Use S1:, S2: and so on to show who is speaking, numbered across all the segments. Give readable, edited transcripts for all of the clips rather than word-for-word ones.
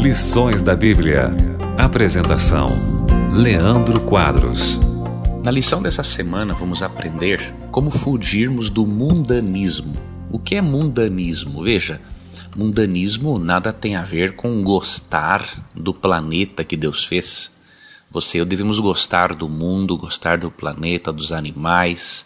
S1: Lições da Bíblia. Apresentação: Leandro Quadros.
S2: Na lição dessa semana vamos aprender como fugirmos do mundanismo. O que é mundanismo? Veja, mundanismo nada tem a ver com gostar do planeta que Deus fez. Você e eu devemos gostar do mundo, gostar do planeta, dos animais,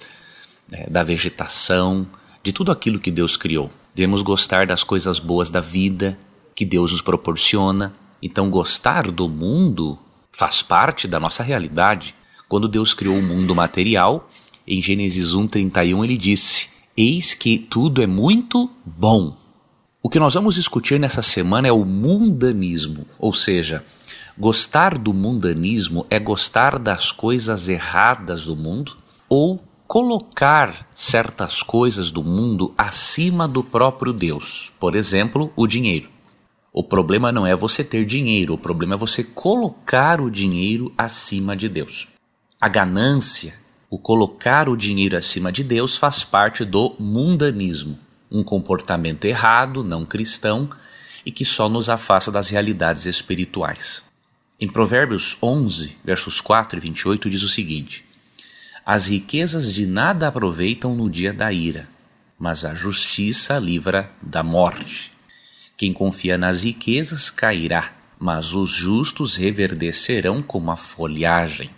S2: da vegetação, de tudo aquilo que Deus criou. Devemos gostar das coisas boas da vida que Deus nos proporciona. Então, gostar do mundo faz parte da nossa realidade. Quando Deus criou o mundo material, em Gênesis 1:31 ele disse: "Eis que tudo é muito bom." O que nós vamos discutir nessa semana é o mundanismo, ou seja, gostar do mundanismo é gostar das coisas erradas do mundo ou colocar certas coisas do mundo acima do próprio Deus. Por exemplo, o dinheiro. O problema não é você ter dinheiro, o problema é você colocar o dinheiro acima de Deus. A ganância, o colocar o dinheiro acima de Deus faz parte do mundanismo, um comportamento errado, não cristão e que só nos afasta das realidades espirituais. Em Provérbios 11, versos 4 e 28 diz o seguinte: "As riquezas de nada aproveitam no dia da ira, mas a justiça livra da morte. Quem confia nas riquezas cairá, mas os justos reverdecerão como a folhagem."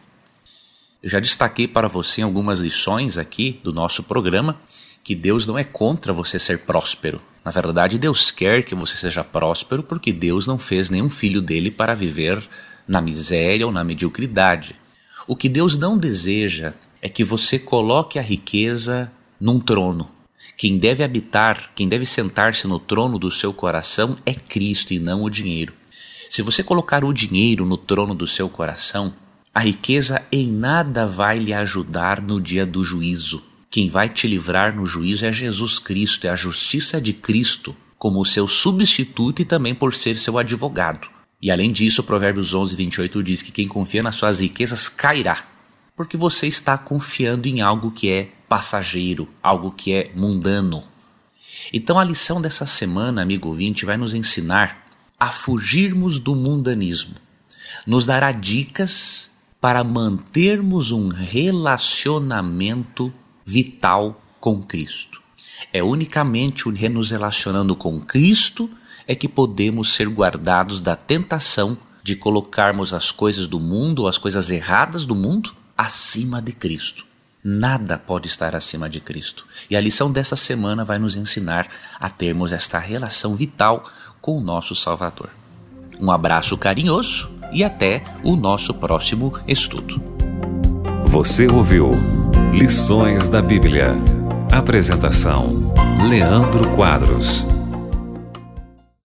S2: Eu já destaquei para você em algumas lições aqui do nosso programa que Deus não é contra você ser próspero. Na verdade, Deus quer que você seja próspero porque Deus não fez nenhum filho dele para viver na miséria ou na mediocridade. O que Deus não deseja é que você coloque a riqueza num trono. Quem deve habitar, quem deve sentar-se no trono do seu coração é Cristo e não o dinheiro. Se você colocar o dinheiro no trono do seu coração, a riqueza em nada vai lhe ajudar no dia do juízo. Quem vai te livrar no juízo é Jesus Cristo, é a justiça de Cristo, como o seu substituto e também por ser seu advogado. E além disso, Provérbios 11:28 diz que quem confia nas suas riquezas cairá, porque você está confiando em algo que é passageiro, algo que é mundano. Então a lição dessa semana, amigo ouvinte, vai nos ensinar a fugirmos do mundanismo. Nos dará dicas para mantermos um relacionamento vital com Cristo. É unicamente nos relacionando com Cristo é que podemos ser guardados da tentação de colocarmos as coisas do mundo ou as coisas erradas do mundo acima de Cristo. Nada pode estar acima de Cristo. E a lição dessa semana vai nos ensinar a termos esta relação vital com o nosso Salvador. Um abraço carinhoso e até o nosso próximo estudo.
S1: Você ouviu Lições da Bíblia. Apresentação: Leandro Quadros.